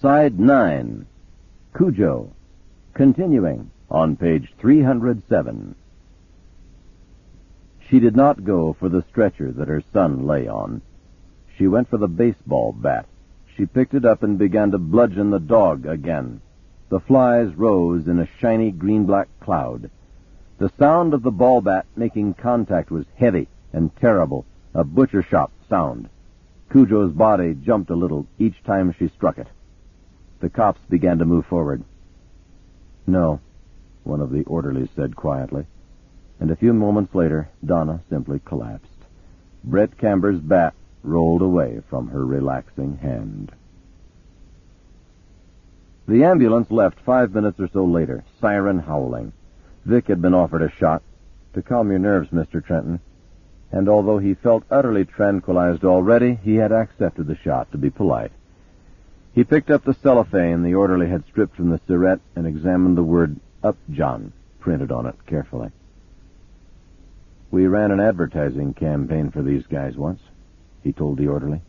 Side 9, Cujo, continuing on page 307. She did not go for the stretcher that her son lay on. She went for the baseball bat. She picked it up and began to bludgeon the dog again. The flies rose in a shiny green-black cloud. The sound of the ball bat making contact was heavy and terrible, a butcher shop sound. Cujo's body jumped a little each time she struck it. The cops began to move forward. "No," one of the orderlies said quietly, and a few moments later, Donna simply collapsed. Brett Camber's bat rolled away from her relaxing hand. The ambulance left 5 minutes or so later, siren howling. Vic had been offered a shot. "To calm your nerves, Mr. Trenton." And although he felt utterly tranquilized already, he had accepted the shot to be polite. He picked up the cellophane the orderly had stripped from the cigarette and examined the word Upjohn printed on it carefully. "We ran an advertising campaign for these guys once," he told the orderly.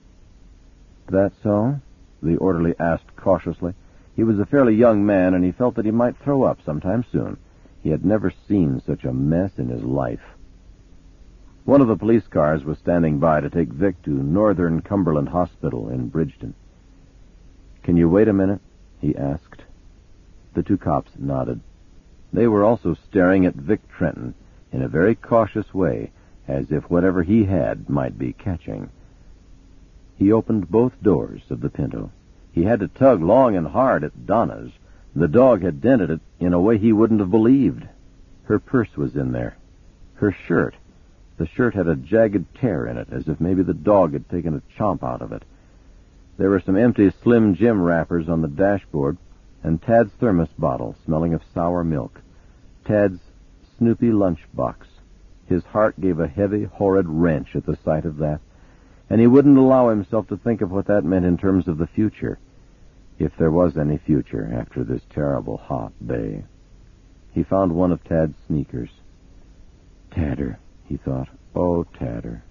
"That so?" the orderly asked cautiously. He was a fairly young man, and he felt that he might throw up sometime soon. He had never seen such a mess in his life. One of the police cars was standing by to take Vic to Northern Cumberland Hospital in Bridgeton. "Can you wait a minute?" he asked. The two cops nodded. They were also staring at Vic Trenton in a very cautious way, as if whatever he had might be catching. He opened both doors of the Pinto. He had to tug long and hard at Donna's. The dog had dented it in a way he wouldn't have believed. Her purse was in there. Her shirt. The shirt had a jagged tear in it, as if maybe the dog had taken a chomp out of it. There were some empty Slim Jim wrappers on the dashboard, and Tad's thermos bottle, smelling of sour milk. Tad's Snoopy lunchbox. His heart gave a heavy, horrid wrench at the sight of that, and he wouldn't allow himself to think of what that meant in terms of the future, if there was any future after this terrible hot day. He found one of Tad's sneakers. "Tadder," he thought. "Oh, Tadder."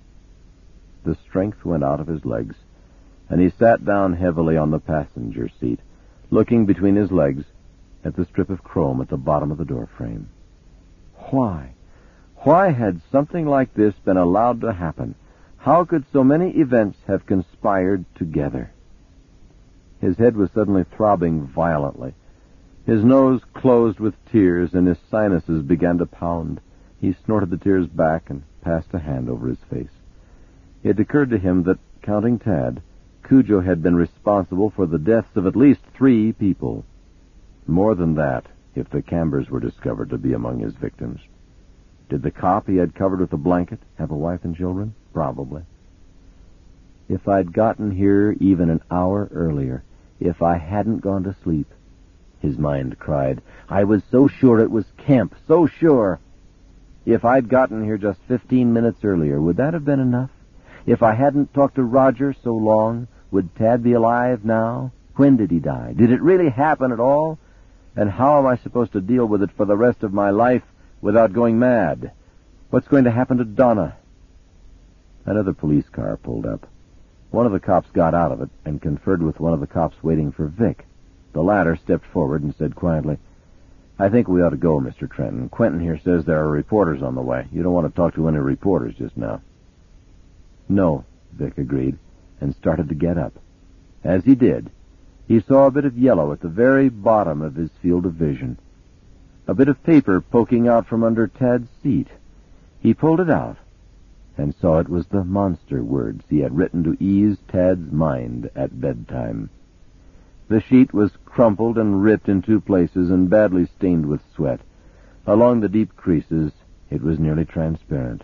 The strength went out of his legs, and he sat down heavily on the passenger seat, looking between his legs at the strip of chrome at the bottom of the door frame. Why? Why had something like this been allowed to happen? How could so many events have conspired together? His head was suddenly throbbing violently. His nose closed with tears, and his sinuses began to pound. He snorted the tears back and passed a hand over his face. It occurred to him that, counting Tad, Cujo had been responsible for the deaths of at least 3 people. More than that, if the Cambers were discovered to be among his victims. Did the cop he had covered with a blanket have a wife and children? Probably. "If I'd gotten here even an hour earlier, if I hadn't gone to sleep," his mind cried. "I was so sure it was Kemp, so sure. If I'd gotten here just 15 minutes earlier, would that have been enough? If I hadn't talked to Roger so long, would Tad be alive now? When did he die? Did it really happen at all? And how am I supposed to deal with it for the rest of my life without going mad? What's going to happen to Donna?" Another police car pulled up. One of the cops got out of it and conferred with one of the cops waiting for Vic. The latter stepped forward and said quietly, "I think we ought to go, Mr. Trenton. Quentin here says there are reporters on the way. You don't want to talk to any reporters just now." "No," Vic agreed, and started to get up. As he did, he saw a bit of yellow at the very bottom of his field of vision. A bit of paper poking out from under Tad's seat. He pulled it out and saw it was the monster words he had written to ease Tad's mind at bedtime. The sheet was crumpled and ripped in 2 places and badly stained with sweat. Along the deep creases, it was nearly transparent.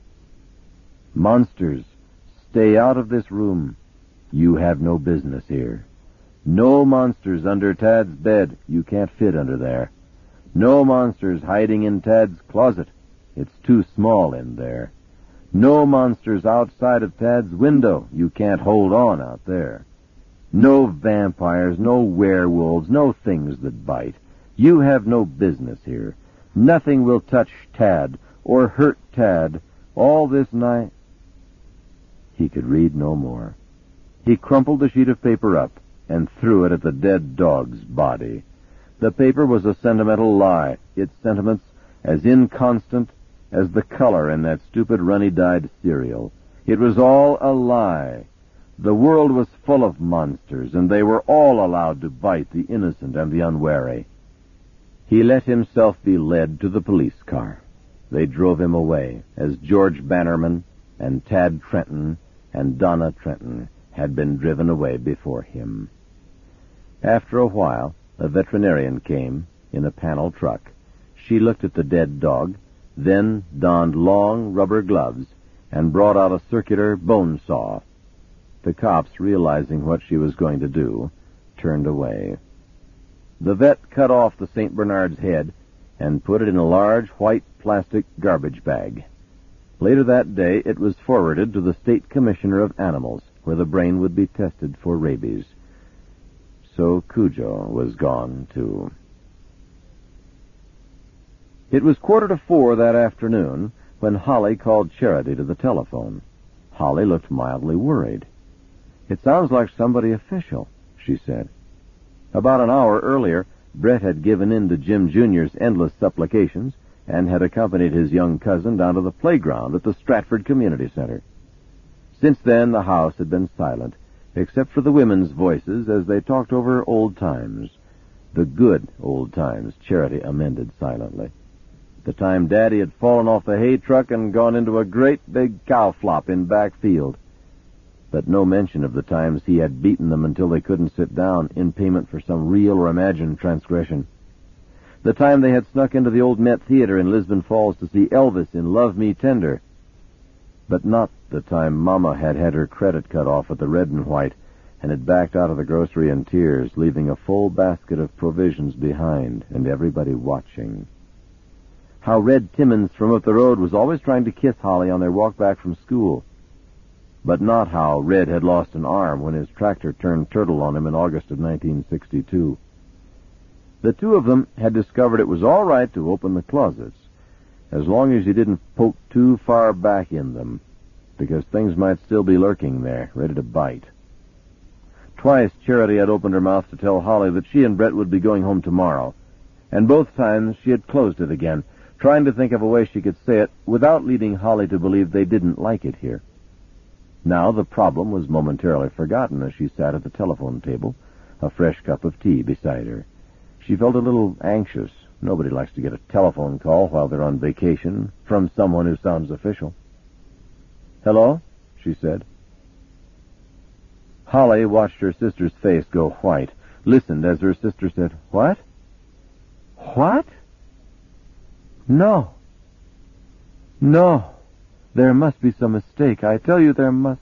"Monsters, stay out of this room. You have no business here. No monsters under Tad's bed. You can't fit under there. No monsters hiding in Tad's closet. It's too small in there. No monsters outside of Tad's window. You can't hold on out there. No vampires, no werewolves, no things that bite. You have no business here. Nothing will touch Tad or hurt Tad all this night." He could read no more. He crumpled the sheet of paper up and threw it at the dead dog's body. The paper was a sentimental lie, its sentiments as inconstant as the color in that stupid runny-dyed cereal. It was all a lie. The world was full of monsters, and they were all allowed to bite the innocent and the unwary. He let himself be led to the police car. They drove him away, as George Bannerman and Tad Trenton and Donna Trenton had been driven away before him. After a while, a veterinarian came in a panel truck. She looked at the dead dog, then donned long rubber gloves and brought out a circular bone saw. The cops, realizing what she was going to do, turned away. The vet cut off the St. Bernard's head and put it in a large white plastic garbage bag. Later that day, it was forwarded to the State Commissioner of Animals, where the brain would be tested for rabies. So Cujo was gone, too. It was 3:45 that afternoon when Holly called Charity to the telephone. Holly looked mildly worried. "It sounds like somebody official," she said. About an hour earlier, Brett had given in to Jim Jr.'s endless supplications and had accompanied his young cousin down to the playground at the Stratford Community Center. Since then, the house had been silent, except for the women's voices as they talked over old times. The good old times, Charity amended silently. The time Daddy had fallen off the hay truck and gone into a great big cow flop in back field. But no mention of the times he had beaten them until they couldn't sit down in payment for some real or imagined transgression. The time they had snuck into the old Met Theater in Lisbon Falls to see Elvis in Love Me Tender. But not the time Mama had had her credit cut off at the Red and White and had backed out of the grocery in tears, leaving a full basket of provisions behind and everybody watching. How Red Timmons from up the road was always trying to kiss Holly on their walk back from school. But not how Red had lost an arm when his tractor turned turtle on him in August of 1962. The two of them had discovered it was all right to open the closets, as long as you didn't poke too far back in them, because things might still be lurking there, ready to bite. Twice Charity had opened her mouth to tell Holly that she and Brett would be going home tomorrow, and both times she had closed it again, trying to think of a way she could say it without leading Holly to believe they didn't like it here. Now the problem was momentarily forgotten as she sat at the telephone table, a fresh cup of tea beside her. She felt a little anxious. Nobody likes to get a telephone call while they're on vacation from someone who sounds official. "Hello?" she said. Holly watched her sister's face go white, listened as her sister said, "What? What? No. No. There must be some mistake. I tell you there must."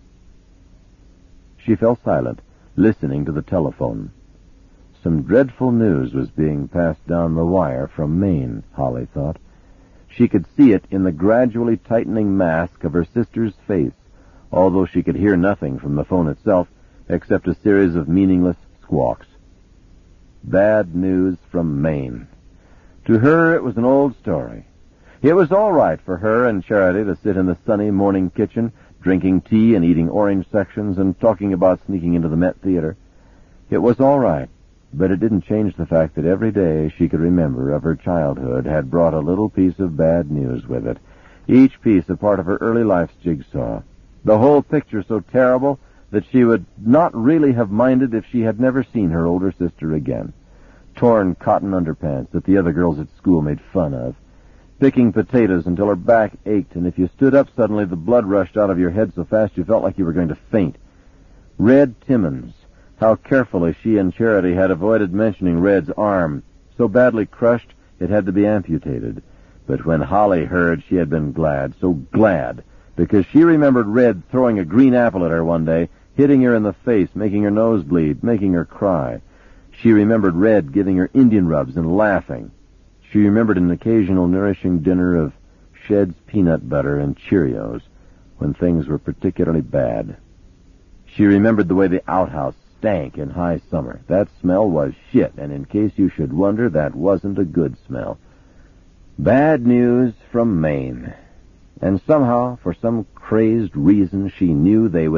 She fell silent, listening to the telephone. Some dreadful news was being passed down the wire from Maine, Holly thought. She could see it in the gradually tightening mask of her sister's face, although she could hear nothing from the phone itself except a series of meaningless squawks. Bad news from Maine. To her, it was an old story. It was all right for her and Charity to sit in the sunny morning kitchen, drinking tea and eating orange sections and talking about sneaking into the Met Theater. It was all right, but it didn't change the fact that every day she could remember of her childhood had brought a little piece of bad news with it, each piece a part of her early life's jigsaw. The whole picture so terrible that she would not really have minded if she had never seen her older sister again. Torn cotton underpants that the other girls at school made fun of. Picking potatoes until her back ached, and if you stood up suddenly, the blood rushed out of your head so fast you felt like you were going to faint. Red Timmons. How carefully she and Charity had avoided mentioning Red's arm. So badly crushed, it had to be amputated. But when Holly heard, she had been glad, so glad, because she remembered Red throwing a green apple at her one day, hitting her in the face, making her nose bleed, making her cry. She remembered Red giving her Indian rubs and laughing. She remembered an occasional nourishing dinner of Shed's peanut butter and Cheerios when things were particularly bad. She remembered the way the outhouse stank in high summer. That smell was shit, and in case you should wonder, that wasn't a good smell. Bad news from Maine. And somehow, for some crazed reason, she knew they would